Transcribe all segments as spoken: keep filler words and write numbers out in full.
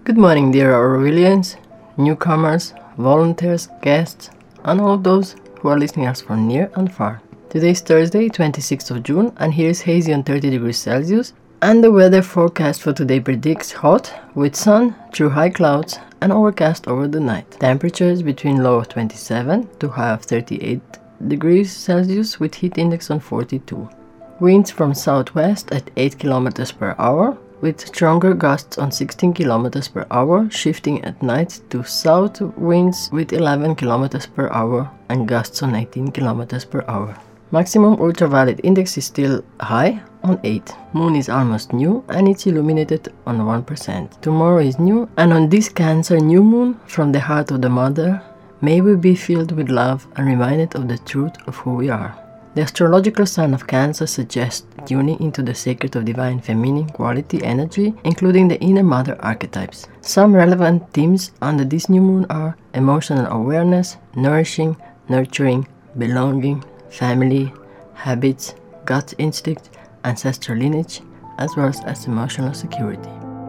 Good morning, dear Orwellians, newcomers, volunteers, guests, and all of those who are listening us from near and far. Today is Thursday, twenty-sixth of June, and here is hazy on thirty degrees Celsius, and the weather forecast for today predicts hot, with sun, through high clouds, and overcast over the night. Temperatures between low of twenty-seven to high of thirty-eight degrees Celsius, with heat index on forty-two. Winds from southwest at eight kilometers per hour, with stronger gusts on sixteen kilometers per hour, shifting at night to south winds with eleven kilometers per hour and gusts on eighteen kilometers per hour. Maximum ultraviolet index is still high on eight. Moon is almost new and it's illuminated on one percent. Tomorrow is new, and on this Cancer new moon from the heart of the Mother, may we be filled with love and reminded of the truth of who we are. The astrological sign of Cancer suggests tuning into the sacred of divine feminine quality energy, including the inner mother archetypes. Some relevant themes under this new moon are emotional awareness, nourishing, nurturing, belonging, family, habits, gut instinct, ancestral lineage, as well as emotional security.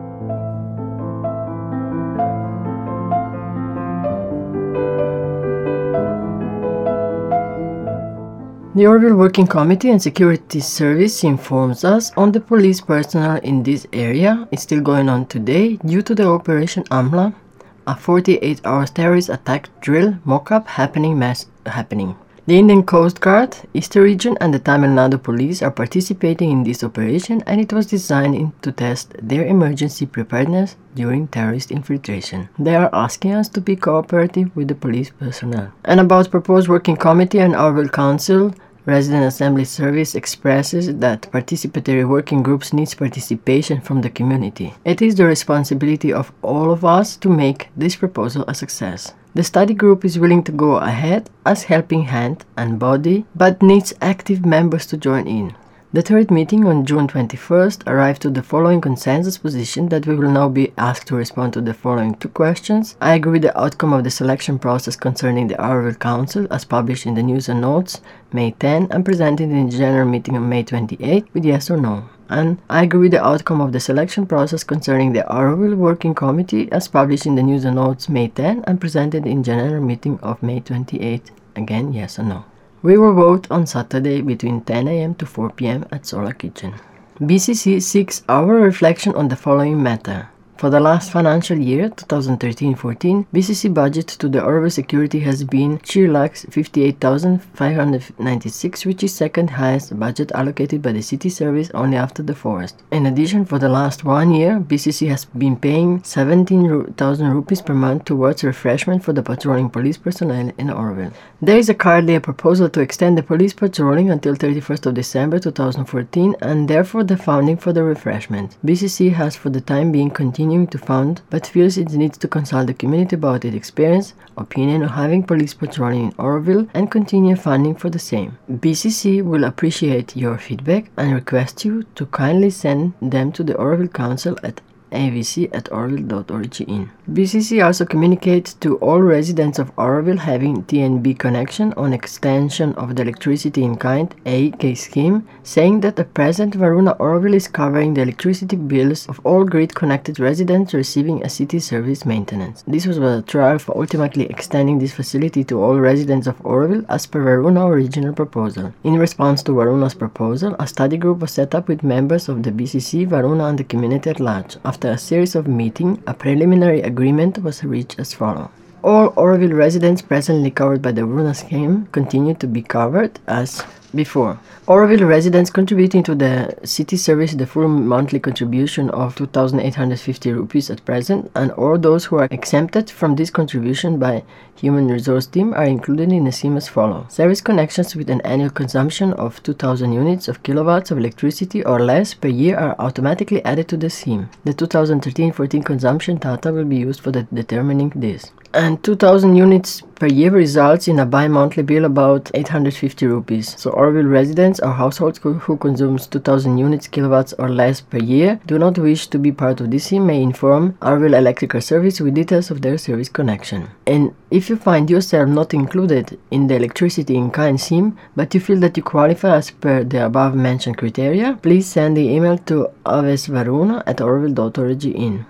The Orville Working Committee and Security Service informs us on the police personnel in this area is still going on today due to the Operation Amla, a forty-eight hour terrorist attack drill mock-up happening mass happening. The Indian Coast Guard, Eastern Region and the Tamil Nadu Police are participating in this operation, and it was designed to test their emergency preparedness during terrorist infiltration. They are asking us to be cooperative with the police personnel. And about proposed working committee and Orville Council, Resident Assembly Service expresses that participatory working groups needs participation from the community. It is the responsibility of all of us to make this proposal a success. The study group is willing to go ahead as helping hand and body, but needs active members to join in. The third meeting on June twenty-first arrived to the following consensus position that we will now be asked to respond to the following two questions. I agree with the outcome of the selection process concerning the Orville Council as published in the News and Notes May tenth and presented in the general meeting on May twenty-eighth with yes or no. And I agree with the outcome of the selection process concerning the Orville Working Committee as published in the News and Notes May tenth and presented in general meeting of May twenty-eighth. Again, yes or no. We will vote on Saturday between ten a m to four p m at Solar Kitchen. B C C seeks our reflection on the following matter. For the last financial year, twenty thirteen fourteen, B C C budget to the Orville security has been three lakh fifty-eight thousand five hundred ninety-six, which is second highest budget allocated by the city service only after the forest. In addition, for the last one year, B C C has been paying seventeen thousand rupees per month towards refreshment for the patrolling police personnel in Orville. There is a currently a proposal to extend the police patrolling until thirty-first of December two thousand fourteen, and therefore the funding for the refreshment. B C C has for the time being continued to fund, but feels it needs to consult the community about its experience, opinion of having police patrolling in Orville and continue funding for the same. B C C will appreciate your feedback and request you to kindly send them to the Orville Council at a v c at orville dot org in. B C C also communicates to all residents of Orville having T N B connection on extension of the electricity in kind A K scheme, saying that at present Varuna Orville is covering the electricity bills of all grid-connected residents receiving a city service maintenance. This was a trial for ultimately extending this facility to all residents of Orville as per Varuna original proposal. In response to Varuna's proposal, a study group was set up with members of the B C C, Varuna and the community at large. After a series of meetings, a preliminary agreement was reached as follows. All Orville residents presently covered by the Varuna scheme continue to be covered as before. Orville residents contributing to the city service the full monthly contribution of two thousand eight hundred fifty rupees at present, and all those who are exempted from this contribution by Human Resource Team are included in the scheme as follows. Service connections with an annual consumption of two thousand units of kilowatts of electricity or less per year are automatically added to the scheme. The two thousand thirteen fourteen consumption data will be used for the determining this. And two thousand units per year results in a bi-monthly bill about eight hundred fifty rupees. So Orville residents or households who, who consumes two thousand units kilowatts or less per year do not wish to be part of this scheme may inform Orville Electrical Service with details of their service connection. And if you find yourself not included in the electricity in kind scheme, but you feel that you qualify as per the above mentioned criteria, please send the email to avesvaruna at orville dot org in.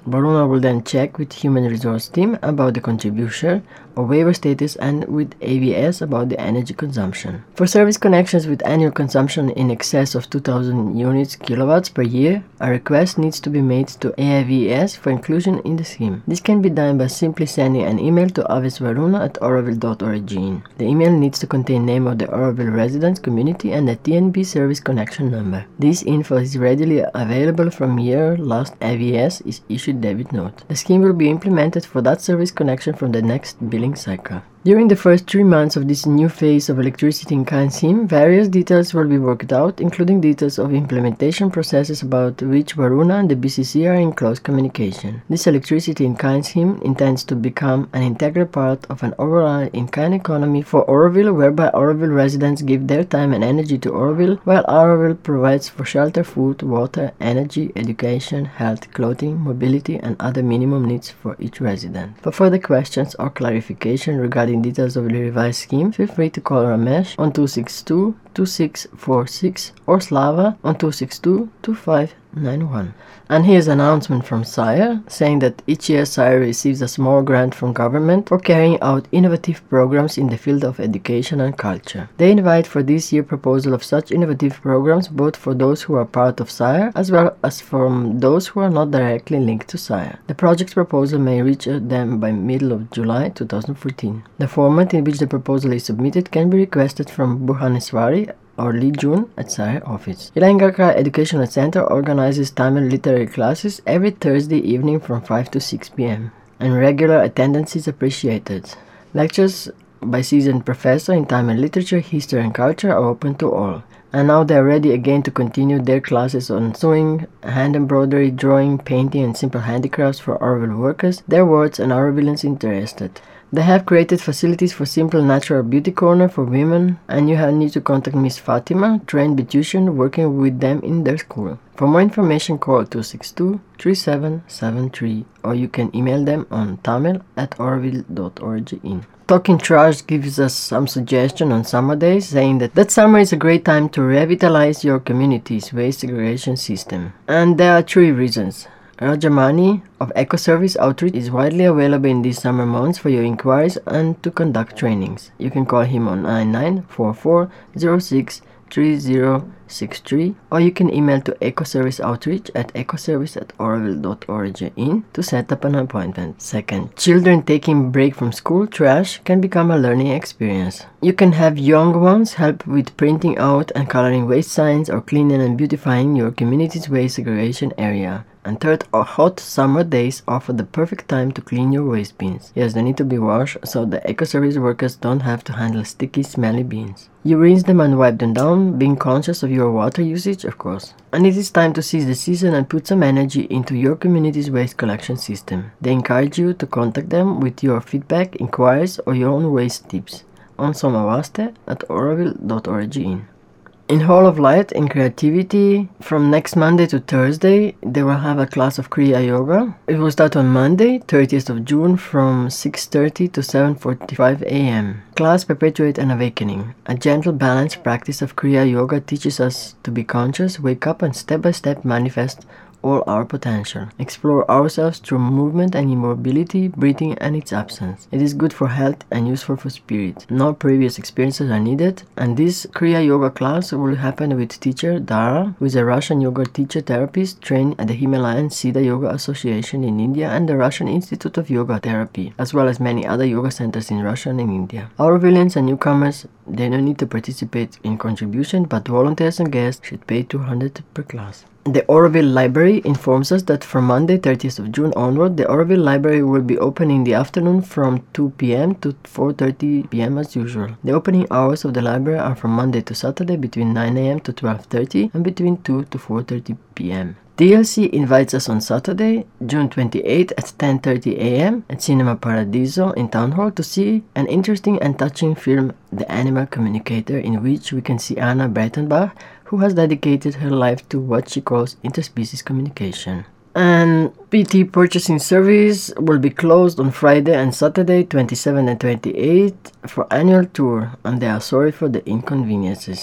Varuna will then check with Human Resource team about the contribution or waiver status and with A V S about the energy consumption. For service connections with annual consumption in excess of two thousand units kilowatts per year, a request needs to be made to A V S for inclusion in the scheme. This can be done by simply sending an email to avisvaruna at oroville dot org. The email needs to contain name of the Oroville residence community and the T N B service connection number. This info is readily available from year last A V S is issued debit note. The scheme will be implemented for that service connection from the next billing cycle. During the first three months of this new phase of electricity in kind scheme, various details will be worked out, including details of implementation processes about which Varuna and the B C C are in close communication. This electricity in kind scheme intends to become an integral part of an overall in-kind economy for Oroville, whereby Oroville residents give their time and energy to Oroville, while Oroville provides for shelter, food, water, energy, education, health, clothing, mobility, and other minimum needs for each resident. For further questions or clarification regarding details of the revised scheme, feel free to call Ramesh on two six two, two six four six or Slava on two six two, two five nine one. And here's an announcement from SIRE saying that each year SIRE receives a small grant from government for carrying out innovative programs in the field of education and culture. They invite for this year proposal of such innovative programs both for those who are part of SIRE as well as from those who are not directly linked to SIRE. The project proposal may reach them by middle of July two thousand fourteen. The format in which the proposal is submitted can be requested from Burhaneswari or Lee Jun at SIRE office. Ilangarkar Educational Center organizes Tamil literary classes every Thursday evening from five to six p m and regular attendance is appreciated. Lectures by seasoned professors in Tamil literature, history and culture are open to all. And now they are ready again to continue their classes on sewing, hand embroidery, drawing, painting and simple handicrafts for Oroville workers, their wards and Orovilleans interested. They have created facilities for simple natural beauty corner for women, and you have need to contact Miss Fatima, trained beautician working with them in their school. For more information, call two six two, three seven seven three or you can email them on tamil at oroville dot org in. Talking Trash gives us some suggestion on summer days, saying that that summer is a great time to revitalize your community's waste segregation system. And there are three reasons. Rajamani of Ecoservice Outreach is widely available in these summer months for your inquiries and to conduct trainings. You can call him on nine nine four four zero six three zero six three or you can email to ecoserviceoutreach at ecoservice at oroville dot org in to set up an appointment. Second, children taking break from school trash can become a learning experience. You can have young ones help with printing out and coloring waste signs or cleaning and beautifying your community's waste segregation area. And third, hot summer days offer the perfect time to clean your waste bins. Yes, they need to be washed so the eco-service workers don't have to handle sticky, smelly bins. You rinse them and wipe them down, being conscious of your water usage, of course. And it is time to seize the season and put some energy into your community's waste collection system. They encourage you to contact them with your feedback, inquiries, or your own waste tips on somavaste at oroville dot org in. In Hall of Light and Creativity, from next Monday to Thursday, they will have a class of Kriya Yoga. It will start on Monday, thirtieth of June, from six thirty to seven forty-five a m Class Perpetuate an Awakening. A gentle, balanced practice of Kriya Yoga teaches us to be conscious, wake up, and step-by-step manifest all our potential. Explore ourselves through movement and immobility, breathing and its absence. It is good for health and useful for spirit. No previous experiences are needed, and this Kriya Yoga class will happen with teacher Dara, who is a Russian yoga teacher therapist trained at the Himalayan Siddha Yoga Association in India and the Russian Institute of Yoga Therapy, as well as many other yoga centers in Russia and in India. Our villains and newcomers, they don't need to participate in contribution, but volunteers and guests should pay two hundred per class. The Oroville Library informs us that from Monday, thirtieth of June onward, the Oroville Library will be open in the afternoon from two p m to four thirty p m as usual. The opening hours of the library are from Monday to Saturday between nine a m to twelve thirty and between two to four thirty p m T L C invites us on Saturday, June twenty-eighth at ten thirty a m at Cinema Paradiso in Town Hall to see an interesting and touching film, The Animal Communicator, in which we can see Anna Breitenbach, who has dedicated her life to what she calls interspecies communication. And P T Purchasing Service will be closed on Friday and Saturday, twenty-seventh and twenty-eighth, for annual tour, and they are sorry for the inconveniences.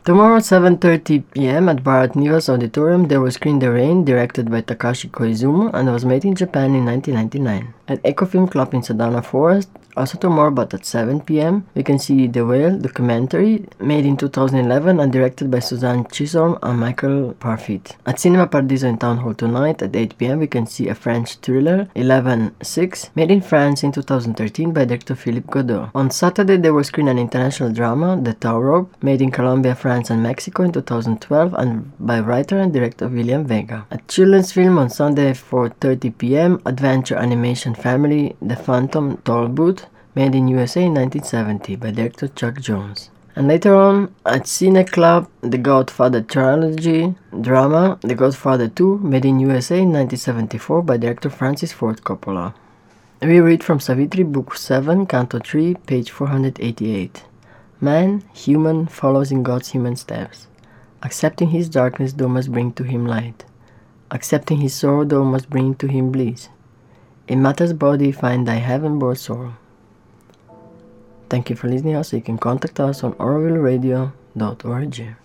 Tomorrow at seven thirty p m at Bharat Nivas Auditorium, there was Screen the Rain, directed by Takashi Koizumi, and was made in Japan in nineteen ninety-nine. At Ecofilm Club in Sedona Forest, also tomorrow but at seven p m, we can see The Whale documentary, made in two thousand eleven and directed by Suzanne Chisholm and Michael Parfit. At Cinema Paradiso in Town Hall tonight at eight p m, we can see a French thriller, eleven six, made in France in two thousand thirteen by director Philippe Godot. On Saturday, they will screen an international drama, The Tow Rope, made in Colombia, France and Mexico in two thousand twelve and by writer and director William Vega. A children's film on Sunday at four thirty p m, adventure animation family The Phantom Toll Booth, made in U S A in nineteen seventy by director Chuck Jones. And later on at Cine Club, The Godfather Trilogy drama, The Godfather two, made in U S A in nineteen seventy-four by director Francis Ford Coppola. We read from Savitri, Book seven, Canto three, page four hundred eighty-eight. Man, human, follows in God's human steps. Accepting his darkness, thou must bring to him light. Accepting his sorrow, thou must bring to him bliss. In matter's body, find thy heaven-born soul. Thank you for listening. Also, you can contact us on oroville radio dot org.